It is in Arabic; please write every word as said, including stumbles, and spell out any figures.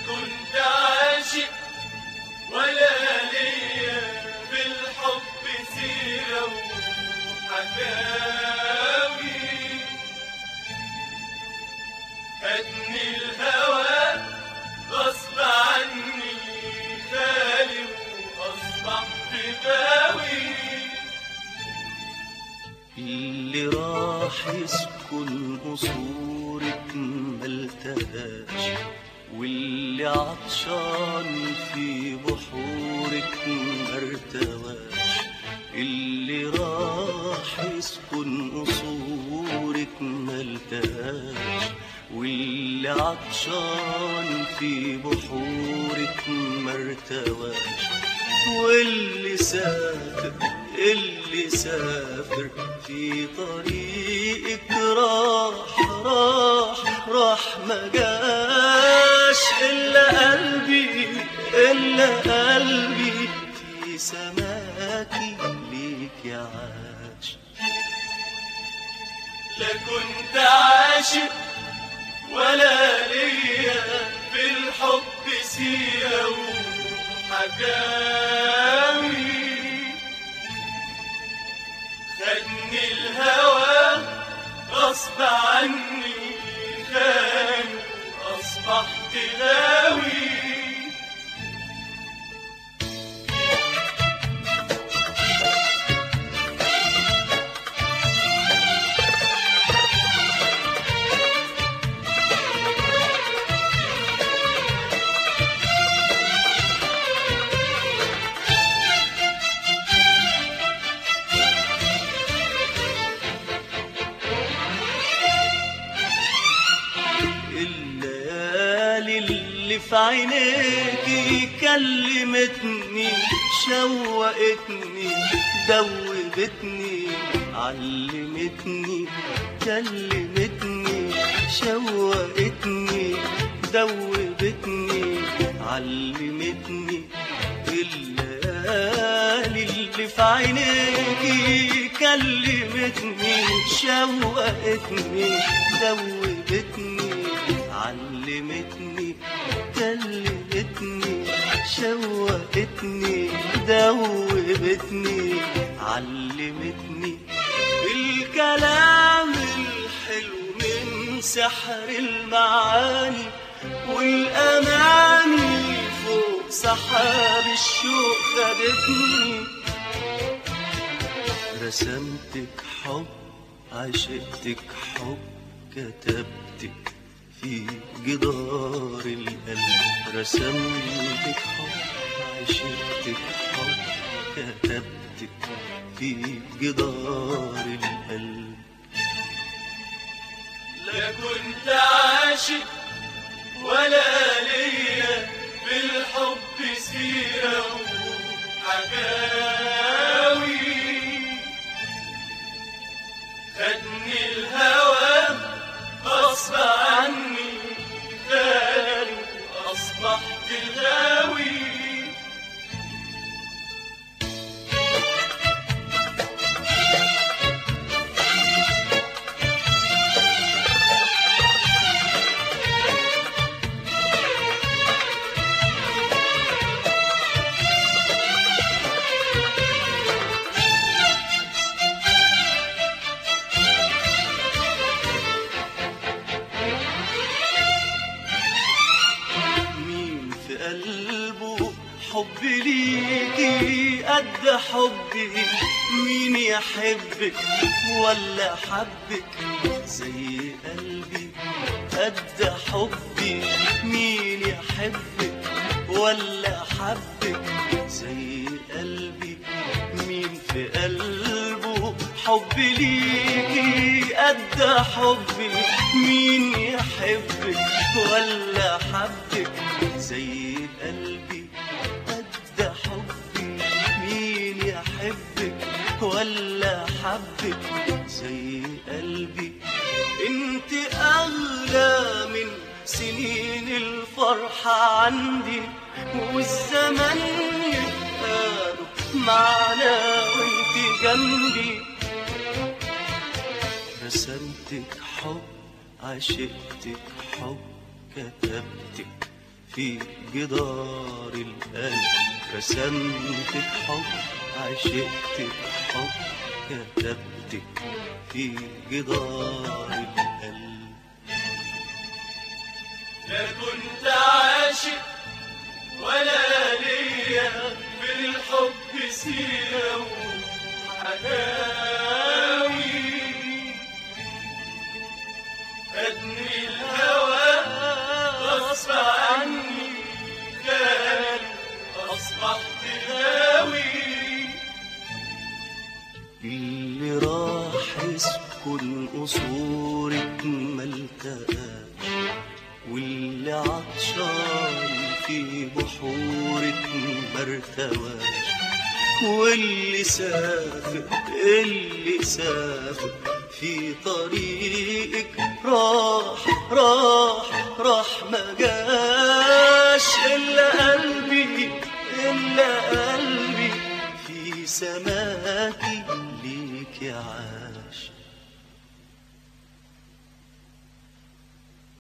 كنت عاشق ولا ليا بالحب سيرة وحكاوي، خدني الهوى غصب عني خالي وأصبحت باوي. اللي راح يسكن قصورك ملتهاش، واللي عطشان في بحورك مرتواش. اللي راح يسكن قصورك ملتهاش، واللي عطشان في بحورك مرتواش. واللي سافر اللي سافر في طريقك راح راح راح ما جاش إلا قلبي إلا قلبي في سماكي ليك يعاش. لا كنت عاشق ولا ليا بالحب سيرة وحكاوي، خدني الهوى غصب عني خان أصبحت غاوي. في عينيكي كلمتني شوقتني دوبتني علمتني، كلمتني شوقتني دوبتني علمتني. الليالي اللي في عينيكي كلمتني شوقتني دوبتني علمتني، كلمتني شوقتني دوبتني علمتني. الكلام الحلو من سحر المعاني، والأماني فوق سحاب الشوق خدتني. رسمتك حب عشقتك حب كتبتك في جدار القلب. رسمتك حب عشقتك حب كتبتك في جدار القلب. لا كنت عاشق ولا ليا بالحب سيرة وحكاوي، خدني الهوى غصب عني خالي أصبحت غاوي. حب ليكي قد حبي، مين يحبك ولا حبك زي قلبي. قد حبي مين يحبك ولا حبك زي قلبي. مين في قلبه حب ليكي قد حبي، مين يحبك ولا حبك زي قلبي. قد حبي مين يحبك ولا حبك زي قلبي. انت اغلى من سنين الفرحة عندي، والزمن يبقى معنا وانت جنبي. رسمتك حب عشقتك حب كتبتك في جدار القلب، رسمت بحب، عشقت بحب، كتبت في جدار القلب. لا كنت عاشق ولا ليا في الحب سيرة وحكاوي، خدني الهوى غصب عني، كان أصبحت غاوي. اللي راح يسكن قصورك ملتقاش، واللي عطشان في بحورك مرتواش، واللي سافر اللي سافر في طريقك راح راح راح ما جاش.